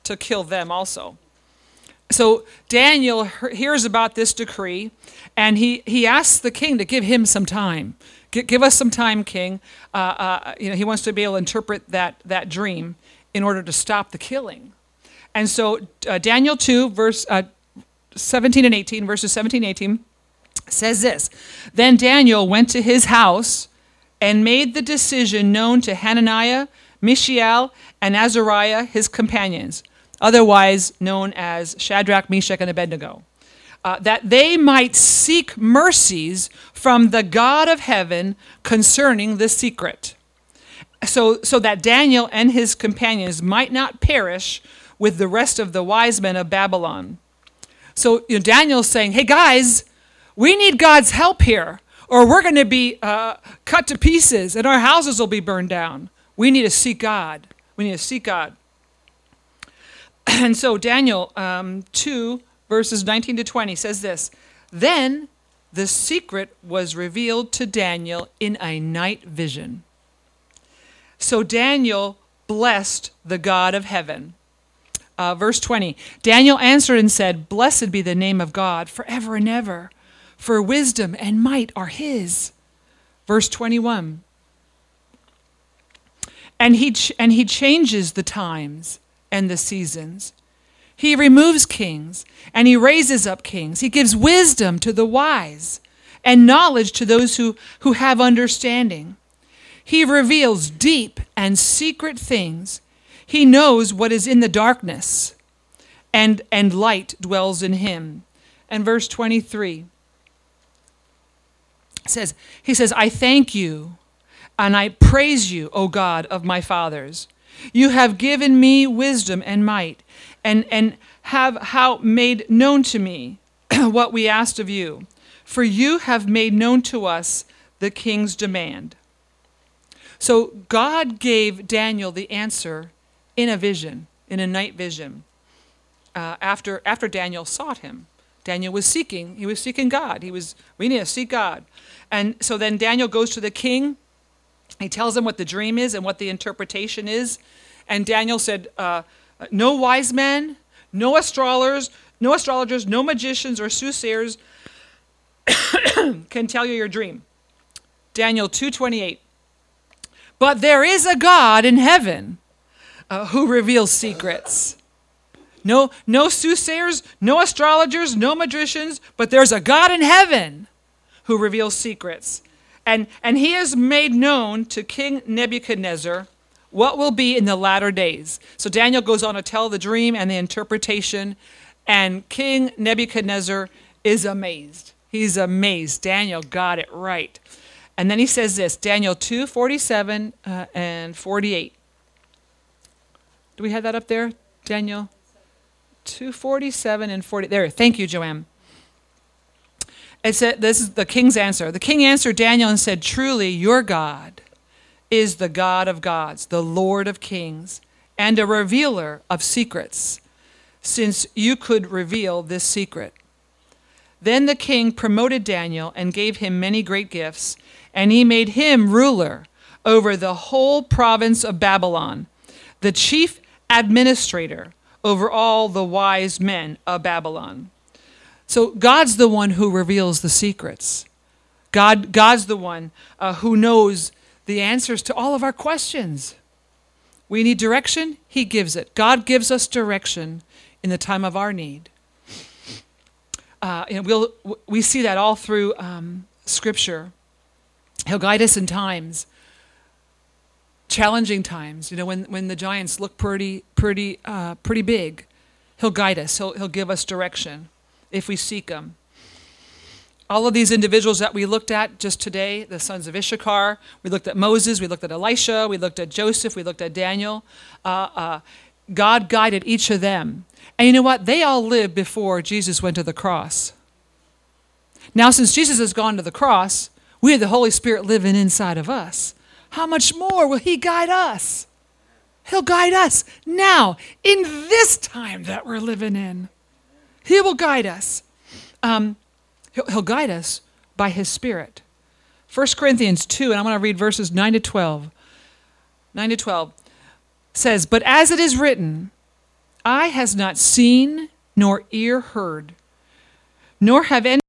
to kill them also. So Daniel he- hears about this decree, and he, he asks the king to give him some time. G- give us some time, king. Uh, uh, you know, he wants to be able to interpret that, that dream in order to stop the killing. And so uh, Daniel two, verse uh, seventeen and eighteen, verses seventeen and eighteen, says this. Then Daniel went to his house and made the decision known to Hananiah, Mishael, and Azariah, his companions, otherwise known as Shadrach, Meshach, and Abednego, uh, that they might seek mercies from the God of heaven concerning the secret, so, so that Daniel and his companions might not perish with the rest of the wise men of Babylon. So you know, Daniel's saying, hey guys, we need God's help here, or we're going to be uh, cut to pieces and our houses will be burned down. We need to seek God. We need to seek God. And so Daniel um, two, verses nineteen to twenty says this. Then the secret was revealed to Daniel in a night vision. So Daniel blessed the God of heaven. Uh, verse twenty, Daniel answered and said, blessed be the name of God forever and ever, for wisdom and might are his. Verse twenty-one, and he, ch- and he changes the times and the seasons. He removes kings and he raises up kings. He gives wisdom to the wise and knowledge to those who, who have understanding. He reveals deep and secret things. He knows what is in the darkness, and, and light dwells in him. And verse twenty-three says, he says, I thank you and I praise you, O God of my fathers. You have given me wisdom and might, and, and have how made known to me what we asked of you. For you have made known to us the king's demand. So God gave Daniel the answer in a vision, in a night vision, uh, after, after Daniel sought him. Daniel was seeking, he was seeking God. He was, we need to seek God. And so then Daniel goes to the king. He tells him what the dream is and what the interpretation is. And Daniel said, uh, no wise men, no astrologers, no astrologers, no magicians or soothsayers can tell you your dream. Daniel two twenty-eight. But there is a God in heaven uh, who reveals secrets. No, no soothsayers, no astrologers, no magicians, but there's a God in heaven who reveals secrets. And, and he has made known to King Nebuchadnezzar what will be in the latter days. So Daniel goes on to tell the dream and the interpretation, and King Nebuchadnezzar is amazed. He's amazed. Daniel got it right. And then he says this, Daniel two forty-seven uh, and forty-eight. Do we have that up there, Daniel? two forty-seven and forty. There, thank you, Joanne. It said, this is the king's answer. The king answered Daniel and said, truly, your God is the God of gods, the Lord of kings, and a revealer of secrets, since you could reveal this secret. Then the king promoted Daniel and gave him many great gifts, and he made him ruler over the whole province of Babylon, the chief administrator over all the wise men of Babylon. So God's the one who reveals the secrets. God, God's the one uh, who knows the answers to all of our questions. We need direction, he gives it. God gives us direction in the time of our need. Uh, and we'll, we see that all through um, Scripture. He'll guide us in times, challenging times. You know, when, when the giants look pretty, pretty, uh, pretty big, he'll guide us. He'll, he'll give us direction if we seek him. All of these individuals that we looked at just today, the sons of Issachar, we looked at Moses, we looked at Elisha, we looked at Joseph, we looked at Daniel. Uh, uh, God guided each of them. And you know what? They all lived before Jesus went to the cross. Now, since Jesus has gone to the cross, we have the Holy Spirit living inside of us. How much more will he guide us? He'll guide us now, in this time that we're living in. He will guide us. Um, he'll, he'll guide us by his Spirit. First Corinthians two, and I'm going to read verses nine to twelve. nine to twelve says, but as it is written, eye has not seen, nor ear heard, nor have any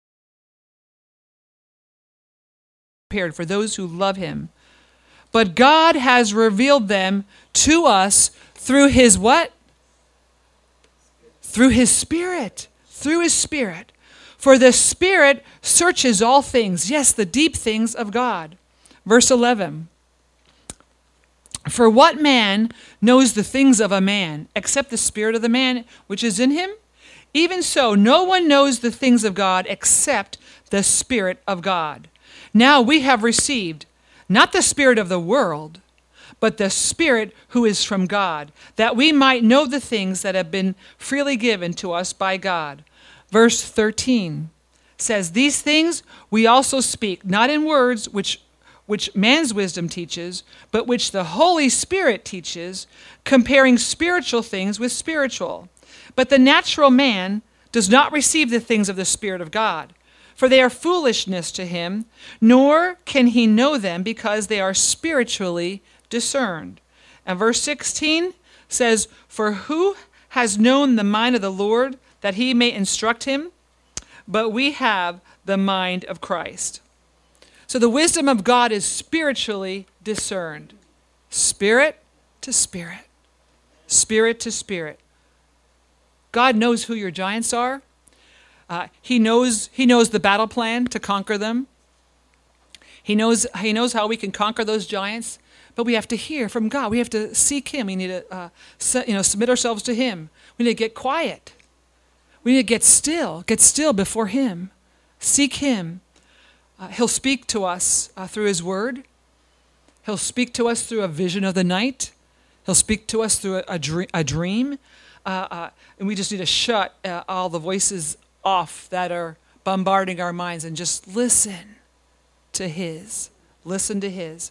prepared for those who love him. But God has revealed them to us through his what? Through his Spirit. Through his Spirit. For the Spirit searches all things, yes, the deep things of God. Verse eleven. For what man knows the things of a man, except the spirit of the man which is in him? Even so, no one knows the things of God except the Spirit of God. Now we have received not the spirit of the world, but the Spirit who is from God, that we might know the things that have been freely given to us by God. Verse thirteen says, these things we also speak, not in words which which man's wisdom teaches, but which the Holy Spirit teaches, comparing spiritual things with spiritual. But the natural man does not receive the things of the Spirit of God, for they are foolishness to him, nor can he know them because they are spiritually discerned. And verse sixteen says, for who has known the mind of the Lord that he may instruct him? But we have the mind of Christ. So the wisdom of God is spiritually discerned. Spirit to spirit. Spirit to spirit. God knows who your giants are. Uh, he knows he knows the battle plan to conquer them. He knows he knows how we can conquer those giants. But we have to hear from God. We have to seek him. We need to uh, su- you know, submit ourselves to him. We need to get quiet. We need to get still. Get still before him. Seek him. Uh, he'll speak to us uh, through his word. He'll speak to us through a vision of the night. He'll speak to us through a, a, dream, a dream. Uh, uh, and we just need to shut uh, all the voices off that are bombarding our minds and just listen to his. Listen to his.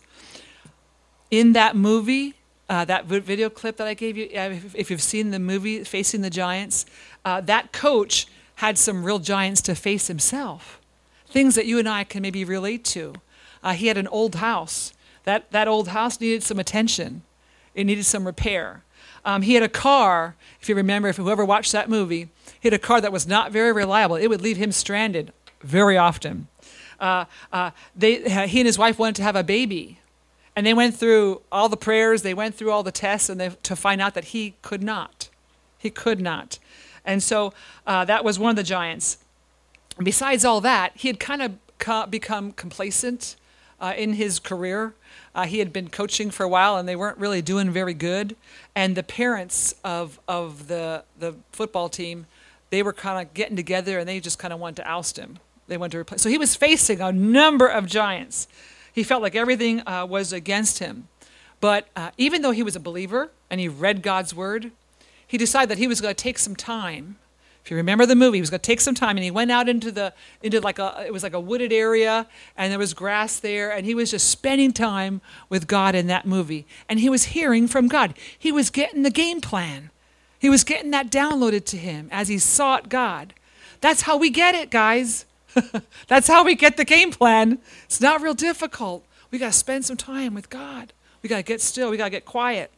In that movie, uh, that video clip that I gave you, uh, if, if you've seen the movie Facing the Giants, uh, that coach had some real giants to face himself. Things that you and I can maybe relate to. Uh, he had an old house. That, that old house needed some attention. It needed some repair. Um, he had a car, if you remember, if whoever watched that movie, he had a car that was not very reliable. It would leave him stranded very often. Uh, uh, they, he and his wife wanted to have a baby. And they went through all the prayers, they went through all the tests and they, to find out that he could not. He could not. And so uh, that was one of the giants. And besides all that, he had kind of co- become complacent uh, in his career. Uh, he had been coaching for a while, and they weren't really doing very good. And the parents of of the the football team, they were kind of getting together, and they just kind of wanted to oust him. They wanted to replace. So he was facing a number of giants. He felt like everything uh, was against him. But uh, even though he was a believer and he read God's word, he decided that he was going to take some time. If you remember the movie, he was going to take some time, and he went out into the into like a it was like a wooded area, and there was grass there, and he was just spending time with God in that movie, and he was hearing from God. He was getting the game plan. He was getting that downloaded to him as he sought God. That's how we get it, guys. That's how we get the game plan. It's not real difficult. We got to spend some time with God. We got to get still. We got to get quiet.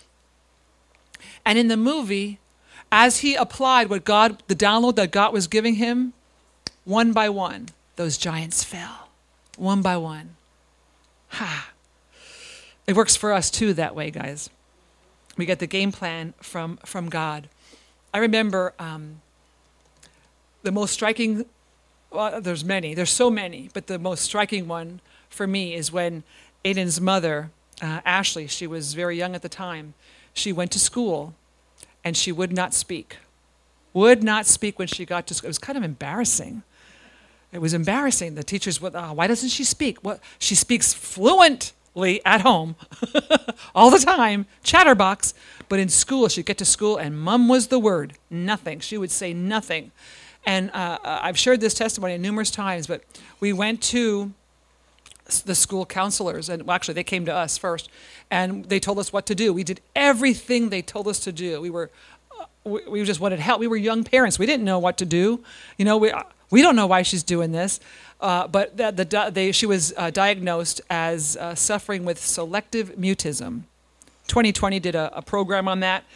And in the movie, as he applied what God, the download that God was giving him, one by one, those giants fell. One by one. Ha. It works for us too that way, guys. We get the game plan from, from God. I remember um, the most striking, well, there's many, there's so many, but the most striking one for me is when Aiden's mother, uh, Ashley, she was very young at the time, she went to school and she would not speak. Would not speak when she got to school. It was kind of embarrassing. It was embarrassing. The teachers would, oh, why doesn't she speak? What? She speaks fluently at home all the time, chatterbox, but in school, she'd get to school and mum was the word, nothing. She would say nothing. And uh, I've shared this testimony numerous times, but we went to the school counselors, and well, actually they came to us first, and they told us what to do. We did everything they told us to do. We were, uh, we, we just wanted help. We were young parents. We didn't know what to do. You know, we uh, we don't know why she's doing this, uh, but the, the they she was uh, diagnosed as uh, suffering with selective mutism. twenty twenty did a, a program on that.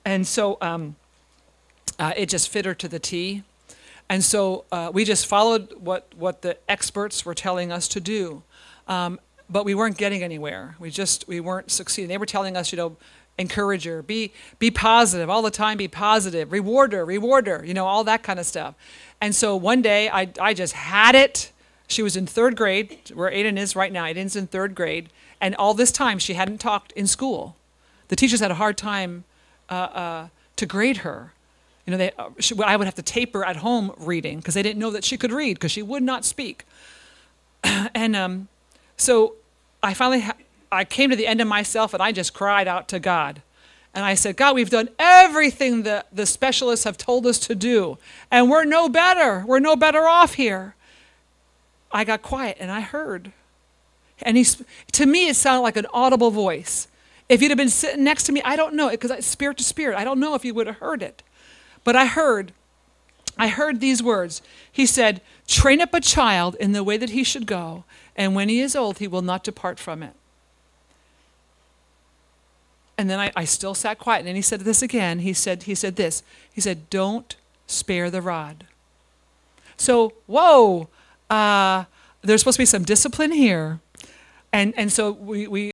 And so um, uh, it just fit her to the T. And so uh, we just followed what, what the experts were telling us to do. Um, but we weren't getting anywhere. We just, we weren't succeeding. They were telling us, you know, encourage her, be, be positive all the time, be positive, reward her, reward her, you know, all that kind of stuff. And so one day I, I just had it. She was in third grade, where Aiden is right now. Aiden's in third grade. And all this time she hadn't talked in school. The teachers had a hard time uh, uh, to grade her. You know, they, uh, she, I would have to tape her at home reading because they didn't know that she could read because she would not speak. and um, so I finally, ha- I came to the end of myself and I just cried out to God. And I said, God, we've done everything that the specialists have told us to do. And we're no better. We're no better off here. I got quiet and I heard. And he, to me, it sounded like an audible voice. If you'd have been sitting next to me, I don't know, because it's spirit to spirit. I don't know if you would have heard it. But I heard, I heard these words. He said, train up a child in the way that he should go, and when he is old, he will not depart from it. And then I, I still sat quiet. And then he said this again. He said, he said this. He said, don't spare the rod. So, whoa, uh, there's supposed to be some discipline here. And and so we, we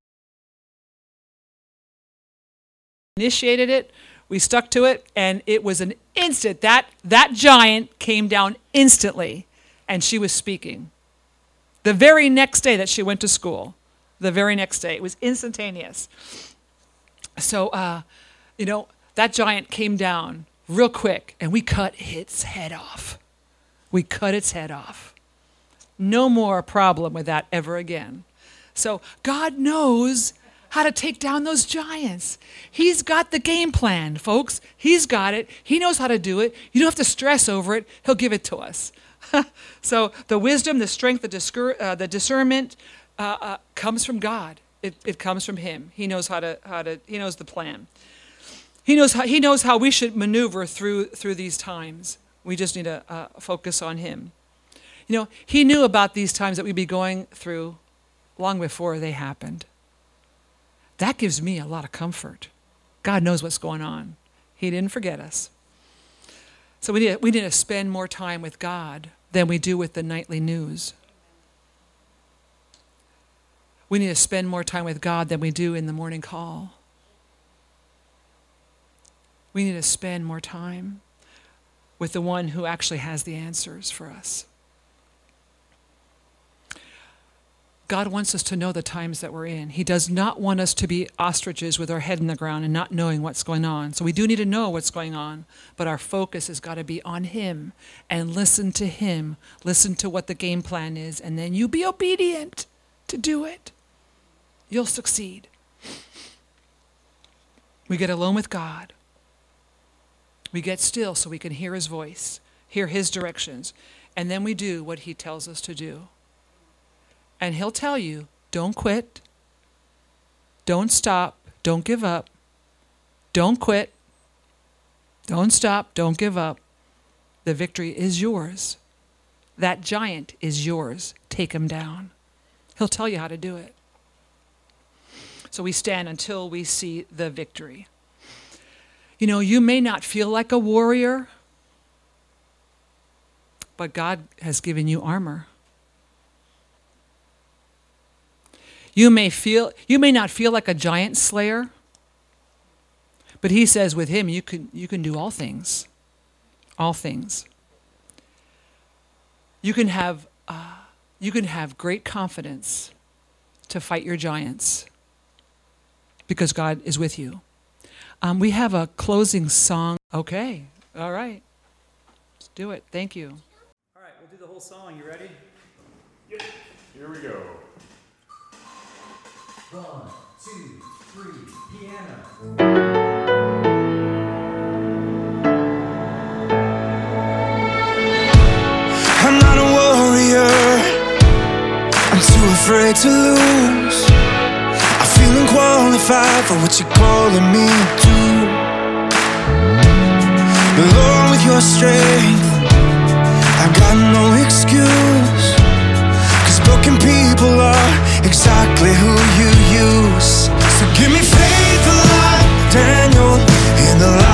initiated it. We stuck to it. And it was an instant. That, that giant came down instantly. And she was speaking. The very next day that she went to school. The very next day. It was instantaneous. So, uh, you know, that giant came down real quick, and we cut its head off. We cut its head off. No more problem with that ever again. So God knows how to take down those giants. He's got the game plan, folks. He's got it. He knows how to do it. You don't have to stress over it. He'll give it to us. So the wisdom, the strength, the, discur- uh, the discernment uh, uh, comes from God. It, it comes from him. He knows how to how to. He knows the plan. He knows how he knows how we should maneuver through through these times. We just need to uh, focus on him. You know, he knew about these times that we'd be going through long before they happened. That gives me a lot of comfort. God knows what's going on. He didn't forget us. So we need we need to spend more time with God than we do with the nightly news. We need to spend more time with God than we do in the morning call. We need to spend more time with the one who actually has the answers for us. God wants us to know the times that we're in. He does not want us to be ostriches with our head in the ground and not knowing what's going on. So we do need to know what's going on, but our focus has got to be on him and listen to him. Listen to what the game plan is, and then you be obedient to do it. You'll succeed. We get alone with God. We get still so we can hear his voice, hear his directions, and then we do what he tells us to do. And he'll tell you, don't quit, don't stop, don't give up, don't quit, don't stop, don't give up. The victory is yours. That giant is yours. Take him down. He'll tell you how to do it. So we stand until we see the victory. You know, you may not feel like a warrior, but God has given you armor. You may feel, you may not feel like a giant slayer, but he says with him you can you can do all things. All things. You can have uh, you can have great confidence to fight your giants, because God is with you. Um, we have a closing song. Okay, all right. Let's do it. Thank you.
All right, we'll do the whole song. You ready?
Yep. Here we go.
One, two, three, piano.
I'm not a warrior, I'm too afraid to lose. I feel unqualified for what you're calling me to. But Lord, with your strength, I've got no excuse. Cause broken people are exactly who you use. So give me faith like Daniel in the light.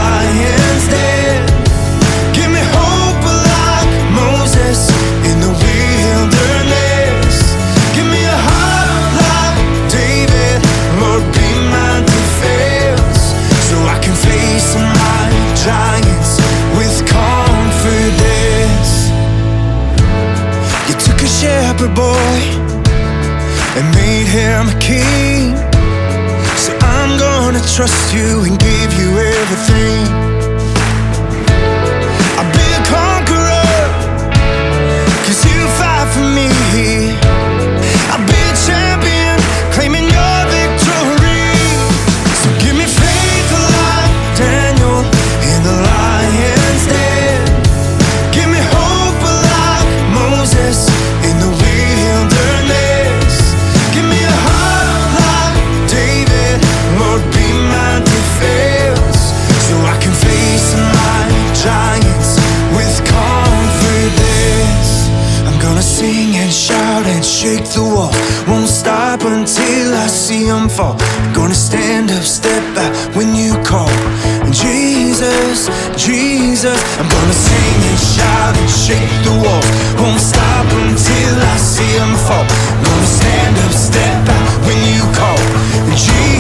a shepherd boy and made him a king. So I'm gonna trust you and give you everything. I'll be a conqueror, cause you fight for me. I'll be a champion, claiming your victory. So give me faith like Daniel in the lion's den. Give me hope like Moses in the wilderness. Give me a heart like David, Lord, be my defense. So I can face my giants with confidence. I'm gonna sing and shout and shake the wall. Won't stop until I see them fall. Gonna stand up, step back when you call. And Jesus, Jesus, I'm gonna sing and shout and shake the walls. Won't stop until I see them fall. Gonna stand up, step back when you call. And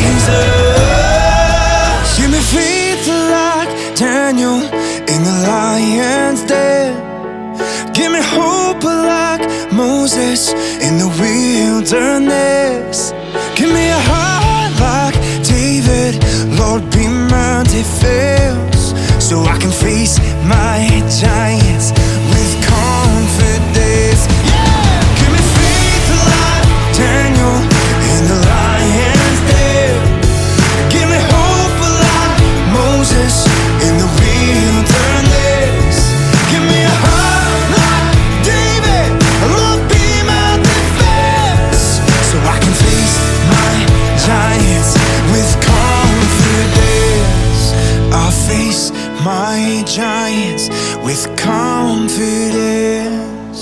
Jesus, give me faith like Daniel in the lion's den. Give me hope like Moses in the wilderness. Give me a heart like David, Lord, be my defense. So I can face my giants with confidence. Yeah! Give me faith like Daniel in the lion's den. Give me hope like Moses in the wilderness. Give me a heart like David, Lord, be my defense. So I can face my giants with confidence. I'll face my giants with confidence.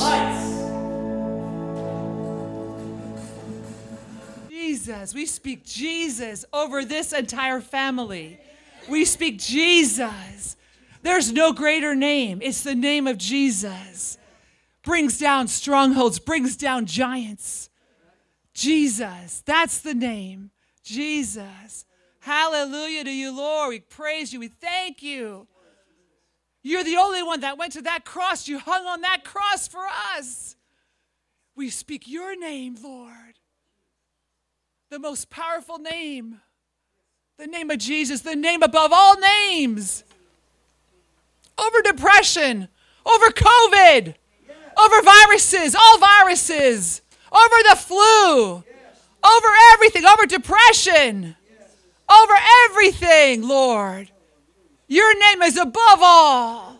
Jesus, we speak Jesus over this entire family. We speak Jesus. There's no greater name. It's the name of Jesus. Brings down strongholds, brings down giants. Jesus, that's the name. Jesus. Hallelujah to you, Lord. We praise you. We thank you. You're the only one that went to that cross. You hung on that cross for us. We speak your name, Lord. The most powerful name. The name of Jesus, the name above all names. Over depression, over COVID, over viruses, all viruses, over the flu, over everything, over depression, over everything, Lord. Your name is above all.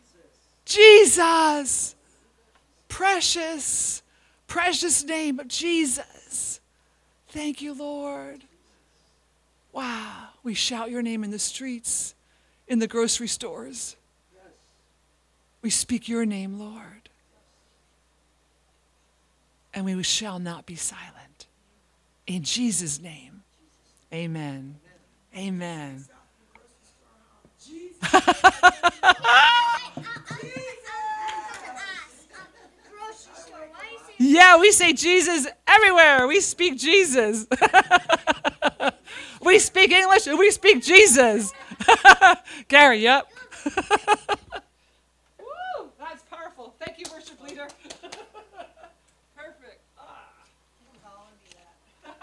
Jesus. Precious, precious name of Jesus. Thank you, Lord. Wow. We shout your name in the streets, in the grocery stores. We speak your name, Lord. And we shall not be silent. In Jesus' name, amen. Amen. Yeah, we say Jesus everywhere. We speak Jesus. We speak English and we speak Jesus. Gary, yep. Woo, that's powerful. Thank you, worship leader.